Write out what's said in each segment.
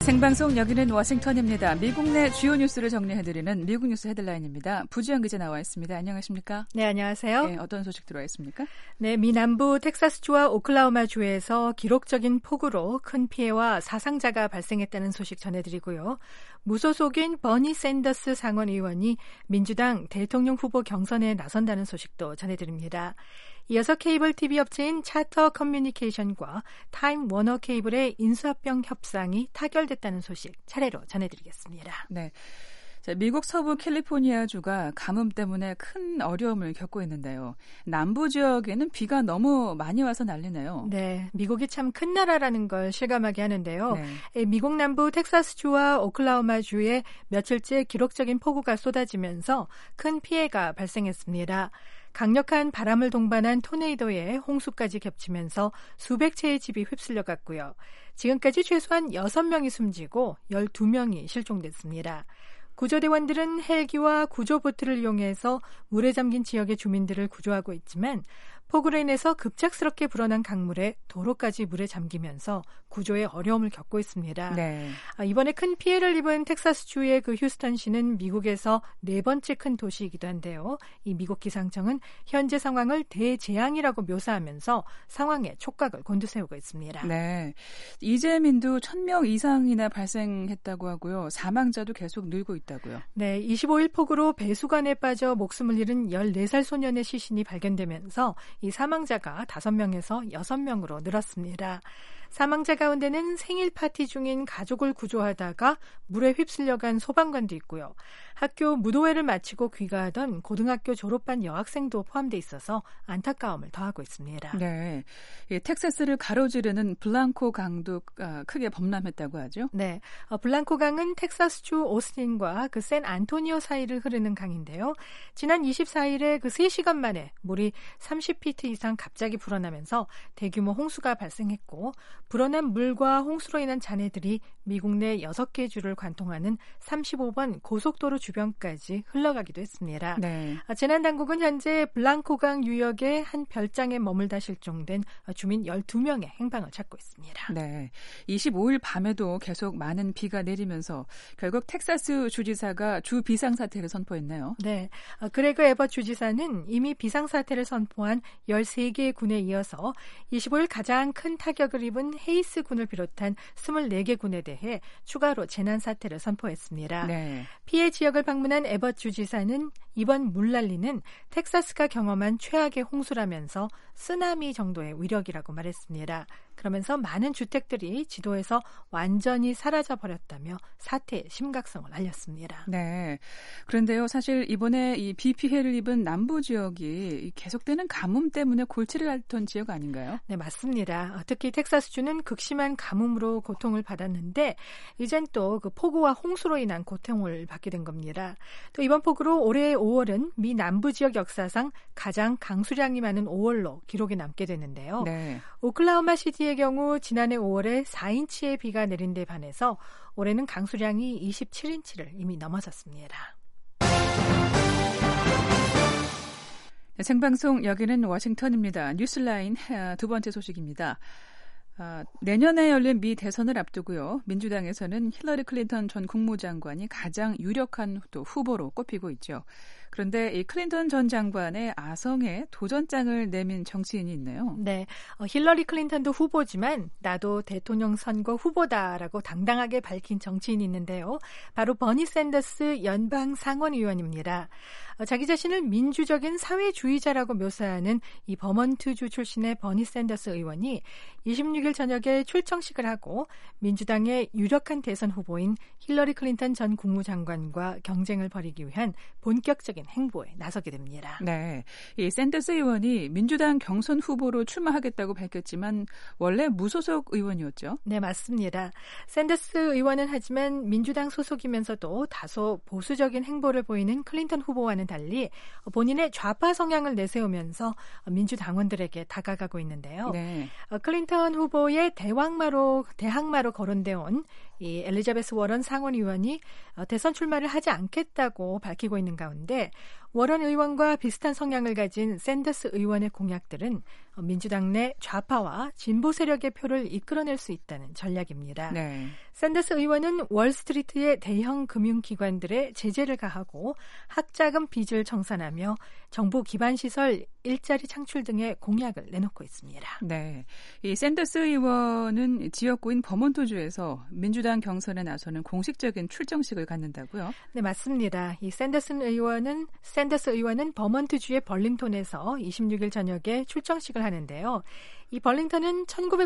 생방송 여기는 워싱턴입니다. 미국 내 주요 뉴스를 정리해드리는 미국 뉴스 헤드라인입니다. 부지영 기자 나와 있습니다. 안녕하십니까? 네, 안녕하세요. 네, 어떤 소식 들어와 있습니까? 네, 미 남부 텍사스주와 오클라호마주에서 기록적인 폭우로 큰 피해와 사상자가 발생했다는 소식 전해드리고요. 무소속인 버니 샌더스 상원 의원이 민주당 대통령 후보 경선에 나선다는 소식도 전해드립니다. 이어서 케이블 TV 업체인 차터 커뮤니케이션과 타임 워너 케이블의 인수합병 협상이 타결됐다는 소식 차례로 전해드리겠습니다. 네. 자, 미국 서부 캘리포니아주가 가뭄 때문에 큰 어려움을 겪고 있는데요. 남부 지역에는 비가 너무 많이 와서 난리네요. 네, 미국이 참 큰 나라라는 걸 실감하게 하는데요. 네. 미국 남부 텍사스주와 오클라호마주에 며칠째 기록적인 폭우가 쏟아지면서 큰 피해가 발생했습니다. 강력한 바람을 동반한 토네이도에 홍수까지 겹치면서 수백 채의 집이 휩쓸려갔고요. 지금까지 최소한 6명이 숨지고 12명이 실종됐습니다. 구조대원들은 헬기와 구조보트를 이용해서 물에 잠긴 지역의 주민들을 구조하고 있지만 폭우로 인해서 급작스럽게 불어난 강물에 도로까지 물에 잠기면서 구조에 어려움을 겪고 있습니다. 네. 이번에 큰 피해를 입은 텍사스주의 그 휴스턴시는 미국에서 4번째 큰 도시이기도 한데요. 이 미국 기상청은 현재 상황을 대재앙이라고 묘사하면서 상황에 촉각을 곤두세우고 있습니다. 네. 이재민도 1,000명 이상이나 발생했다고 하고요. 사망자도 계속 늘고 있다고요. 네, 25일 폭우로 배수관에 빠져 목숨을 잃은 14살 소년의 시신이 발견되면서 이 사망자가 5명에서 6명으로 늘었습니다. 사망자 가운데는 생일 파티 중인 가족을 구조하다가 물에 휩쓸려간 소방관도 있고요. 학교 무도회를 마치고 귀가하던 고등학교 졸업반 여학생도 포함돼 있어서 안타까움을 더하고 있습니다. 네, 텍사스를 가로지르는 블랑코 강도 크게 범람했다고 하죠? 네, 블랑코 강은 텍사스주 오스틴과 그 샌 안토니오 사이를 흐르는 강인데요. 지난 24일에 그 3시간 만에 물이 30피트 이상 갑자기 불어나면서 대규모 홍수가 발생했고 불어난 물과 홍수로 인한 잔해들이 미국 내 6개 주를 관통하는 35번 고속도로 주변까지 흘러가기도 했습니다. 네. 재난 당국은 현재 블랑코강 유역의 한 별장에 머물다 실종된 주민 12명의 행방을 찾고 있습니다. 네. 25일 밤에도 계속 많은 비가 내리면서 결국 텍사스 주지사가 주 비상사태를 선포했네요. 네. 그레그 에벗 주지사는 이미 비상사태를 선포한 13개의 군에 이어서 25일 가장 큰 타격을 입은 헤이스 군을 비롯한 24개 군에 대해 추가로 재난사태를 선포했습니다. 네. 피해 지역을 방문한 에벗 주지사는 이번 물난리는 텍사스가 경험한 최악의 홍수라면서 쓰나미 정도의 위력이라고 말했습니다. 그러면서 많은 주택들이 지도에서 완전히 사라져버렸다며 사태의 심각성을 알렸습니다. 네. 그런데요, 사실 이번에 이 비 피해를 입은 남부 지역이 계속되는 가뭄 때문에 골치를 앓던 지역 아닌가요? 네, 맞습니다. 특히 텍사스주는 극심한 가뭄으로 고통을 받았는데 이젠 또 그 폭우와 홍수로 인한 고통을 받게 된 겁니다. 또 이번 폭우로 올해 5월은 미 남부 지역 역사상 가장 강수량이 많은 5월로 기록이 남게 됐는데요. 네. 오클라호마 시티의 경우 지난해 5월에 4인치의 비가 내린 데 반해서 올해는 강수량이 27인치를 이미 넘어섰습니다. 생방송 여기는 워싱턴입니다. 뉴스라인 두 번째 소식입니다. 내년에 열린 미 대선을 앞두고요. 민주당에서는 힐러리 클린턴 전 국무장관이 가장 유력한 또 후보로 꼽히고 있죠. 그런데 이 클린턴 전 장관의 아성에 도전장을 내민 정치인이 있네요. 네, 힐러리 클린턴도 후보지만 나도 대통령 선거 후보다라고 당당하게 밝힌 정치인이 있는데요. 바로 버니 샌더스 연방 상원 의원입니다. 자기 자신을 민주적인 사회주의자라고 묘사하는 이 버먼트주 출신의 버니 샌더스 의원이 26일 저녁에 출정식을 하고 민주당의 유력한 대선 후보인 힐러리 클린턴 전 국무장관과 경쟁을 벌이기 위한 본격적인 행보에 나서게 됩니다. 네, 이 샌더스 의원이 민주당 경선 후보로 출마하겠다고 밝혔지만 원래 무소속 의원이었죠? 네, 맞습니다. 샌더스 의원은 하지만 민주당 소속이면서도 다소 보수적인 행보를 보이는 클린턴 후보와는 달리 본인의 좌파 성향을 내세우면서 민주당원들에게 다가가고 있는데요. 네. 클린턴 후보의 대항마로 거론되어 온 이 엘리자베스 워런 상원 의원이 대선 출마를 하지 않겠다고 밝히고 있는 가운데 워런 의원과 비슷한 성향을 가진 샌더스 의원의 공약들은 민주당 내 좌파와 진보 세력의 표를 이끌어낼 수 있다는 전략입니다. 네. 샌더스 의원은 월스트리트의 대형 금융기관들에 제재를 가하고 학자금 빚을 청산하며 정부 기반시설 일자리 창출 등의 공약을 내놓고 있습니다. 네, 이 샌더스 의원은 지역구인 버몬트주에서 민주당 경선에 나서는 공식적인 출정식을 갖는다고요? 네, 맞습니다. 이 샌더스 의원은 버몬트주의 벌링턴에서 26일 저녁에 출정식을 하는데요. 이 벌링턴은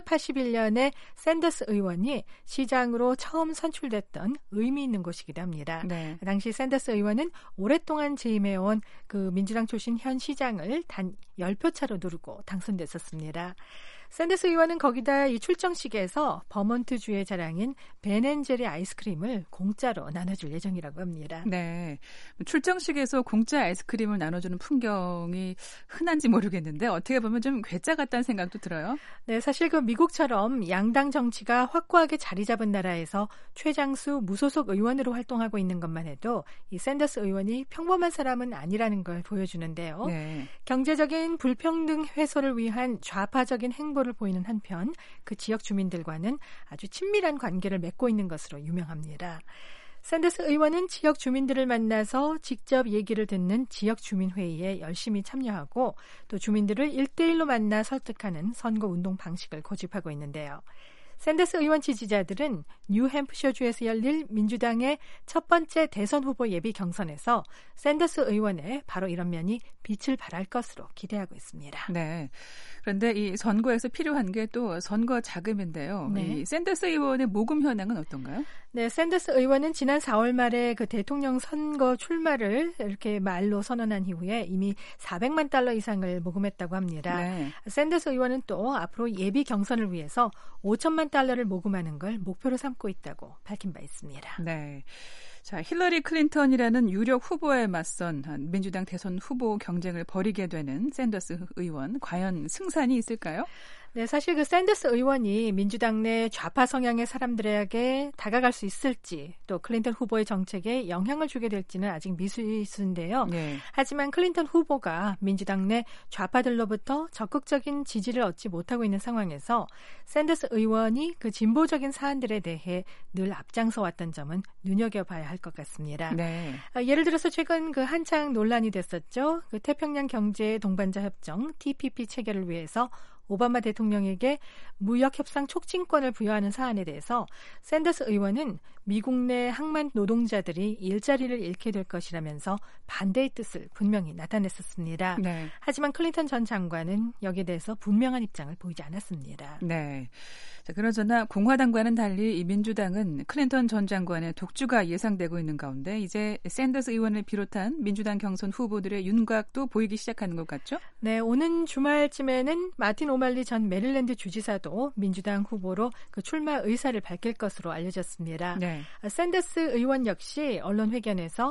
1981년에 샌더스 의원이 시장으로 처음 선출됐던 의미 있는 곳이기도 합니다. 네. 당시 샌더스 의원은 오랫동안 재임해온 그 민주당 출신 현 시장을 단 10표 차로 누르고 당선됐었습니다. 샌더스 의원은 거기다 이 출정식에서 버몬트주의 자랑인 벤앤제리 아이스크림을 공짜로 나눠줄 예정이라고 합니다. 네, 출정식에서 공짜 아이스크림을 나눠주는 풍경이 흔한지 모르겠는데 어떻게 보면 좀 괴짜 같다는 생각도 들어요. 네, 사실 그 미국처럼 양당 정치가 확고하게 자리 잡은 나라에서 최장수 무소속 의원으로 활동하고 있는 것만 해도 이 샌더스 의원이 평범한 사람은 아니라는 걸 보여주는데요. 네. 경제적인 불평등 해소를 위한 좌파적인 행보를 보이는 한편 그 지역 주민들과는 아주 친밀한 관계를 맺고 있는 것으로 유명합니다. 샌더스 의원은 지역 주민들을 만나서 직접 얘기를 듣는 지역 주민회의에 열심히 참여하고 또 주민들을 1대1로 만나 설득하는 선거운동 방식을 고집하고 있는데요. 샌더스 의원 지지자들은 뉴햄프셔주에서 열릴 민주당의 첫 번째 대선 후보 예비 경선에서 샌더스 의원의 바로 이런 면이 빛을 발할 것으로 기대하고 있습니다. 네. 그런데 이 선거에서 필요한 게 또 선거 자금인데요. 네. 이 샌더스 의원의 모금 현황은 어떤가요? 네, 샌더스 의원은 지난 4월 말에 그 대통령 선거 출마를 이렇게 말로 선언한 이후에 이미 400만 달러 이상을 모금했다고 합니다. 네. 샌더스 의원은 또 앞으로 예비 경선을 위해서 5천만 달러를 모금하는 걸 목표로 삼고 있다고 밝힌 바 있습니다. 네. 자, 힐러리 클린턴이라는 유력 후보에 맞선 민주당 대선 후보 경쟁을 벌이게 되는 샌더스 의원, 과연 승산이 있을까요? 네, 사실 그 샌더스 의원이 민주당 내 좌파 성향의 사람들에게 다가갈 수 있을지 또 클린턴 후보의 정책에 영향을 주게 될지는 아직 미지수인데요. 네. 하지만 클린턴 후보가 민주당 내 좌파들로부터 적극적인 지지를 얻지 못하고 있는 상황에서 샌더스 의원이 그 진보적인 사안들에 대해 늘 앞장서 왔던 점은 눈여겨봐야 할 것 같습니다. 네. 예를 들어서 최근 그 한창 논란이 됐었죠. 그 태평양 경제 동반자 협정 TPP 체결을 위해서 오바마 대통령에게 무역협상 촉진권을 부여하는 사안에 대해서 샌더스 의원은 미국 내 항만 노동자들이 일자리를 잃게 될 것이라면서 반대의 뜻을 분명히 나타냈었습니다. 네. 하지만 클린턴 전 장관은 여기에 대해서 분명한 입장을 보이지 않았습니다. 네. 자, 그러나 공화당과는 달리 이 민주당은 클린턴 전 장관의 독주가 예상되고 있는 가운데 이제 샌더스 의원을 비롯한 민주당 경선 후보들의 윤곽도 보이기 시작하는 것 같죠? 네, 오는 주말쯤에는 마틴 오말리 전 메릴랜드 주지사도 민주당 후보로 그 출마 의사를 밝힐 것으로 알려졌습니다. 네. 샌더스 의원 역시 언론 회견에서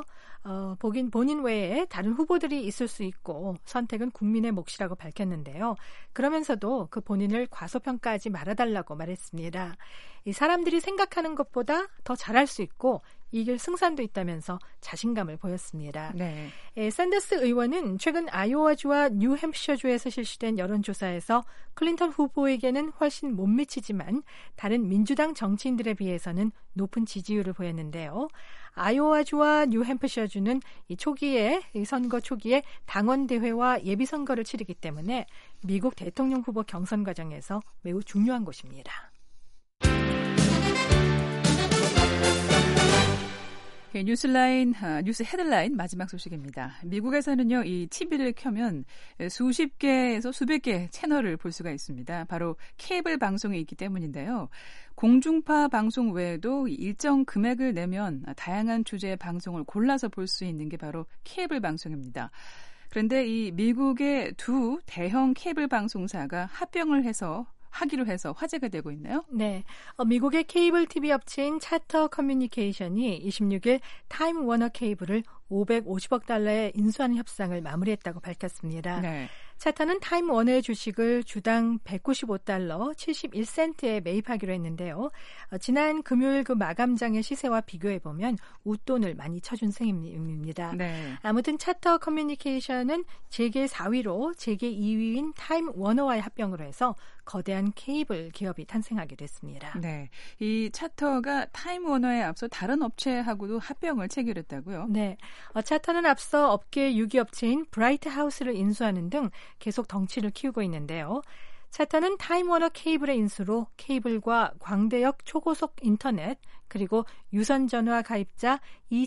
본인 외에 다른 후보들이 있을 수 있고 선택은 국민의 몫이라고 밝혔는데요. 그러면서도 그 본인을 과소평가하지 말아달라고 말했습니다. 이 사람들이 생각하는 것보다 더 잘할 수 있고 이길 승산도 있다면서 자신감을 보였습니다. 네. 샌더스 의원은 최근 아이오와주와 뉴햄프셔주에서 실시된 여론조사에서 클린턴 후보에게는 훨씬 못 미치지만 다른 민주당 정치인들에 비해서는 높은 지지율을 보였는데요. 아이오와주와 뉴햄프셔주는 이 선거 초기에 당원대회와 예비선거를 치르기 때문에 미국 대통령 후보 경선 과정에서 매우 중요한 곳입니다. 뉴스 헤드라인 마지막 소식입니다. 미국에서는요, 이 TV를 켜면 수십 개에서 수백 개의 채널을 볼 수가 있습니다. 바로 케이블 방송이 있기 때문인데요. 공중파 방송 외에도 일정 금액을 내면 다양한 주제의 방송을 골라서 볼 수 있는 게 바로 케이블 방송입니다. 그런데 이 미국의 두 대형 케이블 방송사가 하기로 해서 화제가 되고 있나요? 네. 미국의 케이블 TV 업체인 차터 커뮤니케이션이 26일 타임 워너 케이블을 $550억 인수하는 협상을 마무리했다고 밝혔습니다. 네. 차터는 타임워너의 주식을 주당 $195 71센트에 매입하기로 했는데요. 지난 금요일 그 마감장의 시세와 비교해보면 웃돈을 많이 쳐준 셈입니다. 네. 아무튼 차터 커뮤니케이션은 재계 4위로 재계 2위인 타임워너와의 합병으로 해서 거대한 케이블 기업이 탄생하게 됐습니다. 네, 이 차터가 타임워너에 앞서 다른 업체하고도 합병을 체결했다고요? 네, 차터는 앞서 업계 6위 업체인 브라이트하우스를 인수하는 등 계속 덩치를 키우고 있는데요. 차터는 타임워너 케이블의 인수로 케이블과 광대역 초고속 인터넷 그리고 유선전화 가입자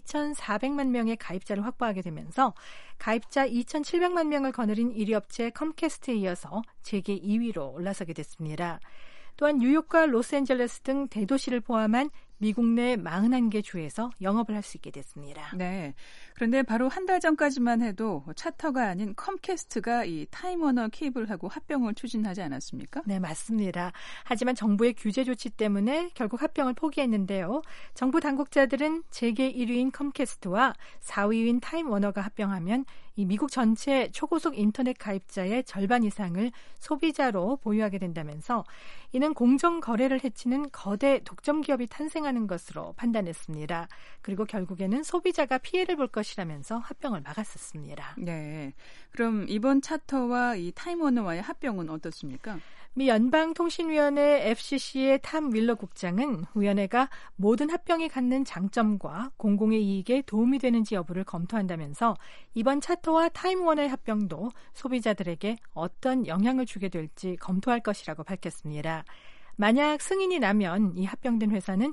2,400만 명의 가입자를 확보하게 되면서 가입자 2,700만 명을 거느린 1위 업체 컴캐스트에 이어서 재계 2위로 올라서게 됐습니다. 또한 뉴욕과 로스앤젤레스 등 대도시를 포함한 미국 내 41개 주에서 영업을 할 수 있게 됐습니다. 네. 그런데 바로 한 달 전까지만 해도 차터가 아닌 컴캐스트가 이 타임워너 케이블하고 합병을 추진하지 않았습니까? 네, 맞습니다. 하지만 정부의 규제 조치 때문에 결국 합병을 포기했는데요. 정부 당국자들은 재계 1위인 컴캐스트와 4위인 타임워너가 합병하면 이 미국 전체 초고속 인터넷 가입자의 절반 이상을 소비자로 보유하게 된다면서 이는 공정 거래를 해치는 거대 독점 기업이 탄생하는 것으로 판단했습니다. 그리고 결국에는 소비자가 피해를 볼 것이라면서 합병을 막았었습니다. 네. 그럼 이번 차터와 이 타임워너와의 합병은 어떻습니까? 미 연방통신위원회 FCC의 탐 윌러 국장은 위원회가 모든 합병이 갖는 장점과 공공의 이익에 도움이 되는지 여부를 검토한다면서 이번 차터와 타임워너의 합병도 소비자들에게 어떤 영향을 주게 될지 검토할 것이라고 밝혔습니다. 만약 승인이 나면 이 합병된 회사는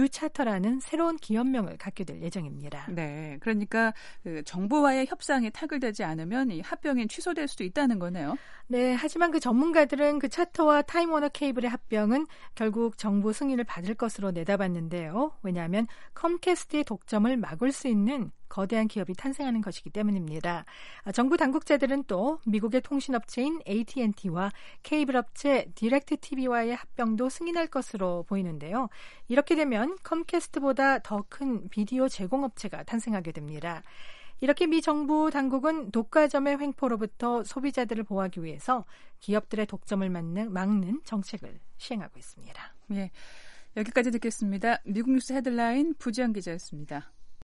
뉴차터라는 새로운 기업명을 갖게 될 예정입니다. 네, 그러니까 그 정부와의 협상이 타결되지 않으면 이 합병이 취소될 수도 있다는 거네요. 네, 하지만 그 전문가들은 그 차터와 타임워너 케이블의 합병은 결국 정부 승인을 받을 것으로 내다봤는데요. 왜냐하면 컴캐스트의 독점을 막을 수 있는 거대한 기업이 탄생하는 것이기 때문입니다. 정부 당국자들은 또 미국의 통신업체인 AT&T와 케이블 업체 디렉트TV와의 합병도 승인할 것으로 보이는데요. 이렇게 되면 컴캐스트보다 더 큰 비디오 제공업체가 탄생하게 됩니다. 이렇게 미 정부 당국은 독과점의 횡포로부터 소비자들을 보호하기 위해서 기업들의 독점을 막는 정책을 시행하고 있습니다. 예, 여기까지 듣겠습니다. 미국 뉴스 헤드라인 부지영 기자였습니다.